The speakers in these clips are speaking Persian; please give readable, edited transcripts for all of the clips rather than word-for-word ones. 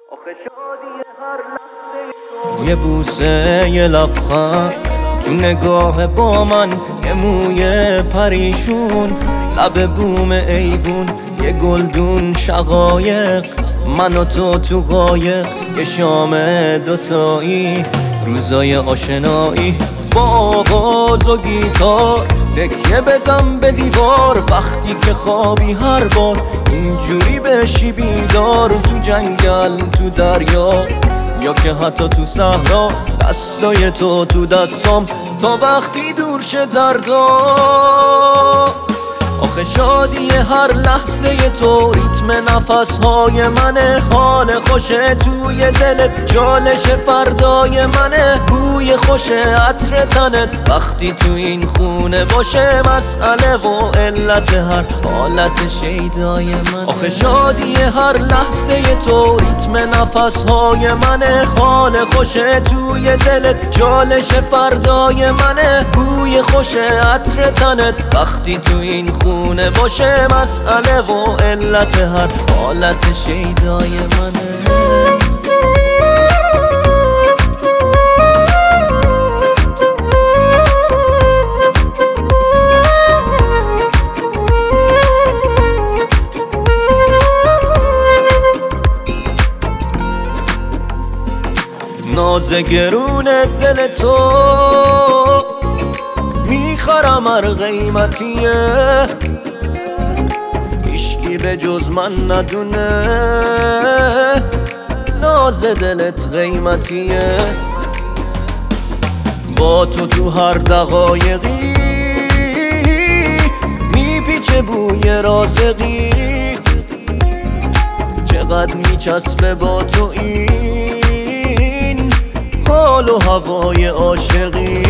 آخه شادی هر لحظه یه بوسه یه لبخند تو نگاه با من، یه موی پریشون لب بوم ایوون، یه گلدون شقایق من و تو قایق، یه شام دوتایی روزای آشنایی با آواز و گیتار، تکیه بدم به دیوار وقتی که خوابی هر بار اینجوری بشی بیدار، تو جنگل تو دریا یا که حتی تو صحرا، دستای تو دستام تا وقتی دور شه دردا. آخه شادی هر لحظه تو ریتم نفسهای منه، حال خوشه توی دلت جالش فردای منه، بوی خوش عطر تنت وقتی تو این خونه باشه، مسئله و علت هر حالت شیدای منه. آخه شادی هر لحظه تو ریتم نفسهای منه، حال خوشه توی دلت جالش فردای منه، بوی خوش عطر تنت وقتی تو این خونه باشه، مسئله و علت هر حالت شیدای منه. ناز گرون دل تو میخرم هر قیمتیه، هیچکی به جز من ندونه ناز دلت قیمتیه، با تو هر دقایقی میپیچه بوی رازقی، چقدر میچسبه با تو این حال و هوای عاشقی.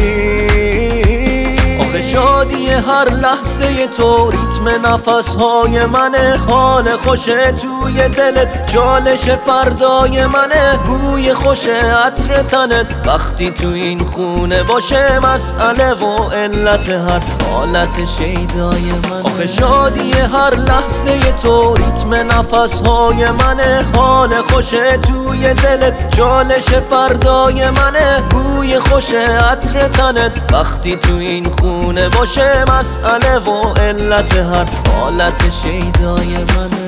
آخه شادی هر لحظه تو ریتم نفسهای منه، حال خوشه توی دلت جالش فردای منه، بوی خوش عطر تنت وقتی تو این خونه باشه، مسئله و علت هر حالت شیدای منه. آخه شادی هر لحظه تو ریتم نفسهای منه، حال خوشه توی دلت جالش فردای منه، بوی خوش عطر تنت وقتی تو این خونه باشه، مسئله و علت هر حالت شیدای منه.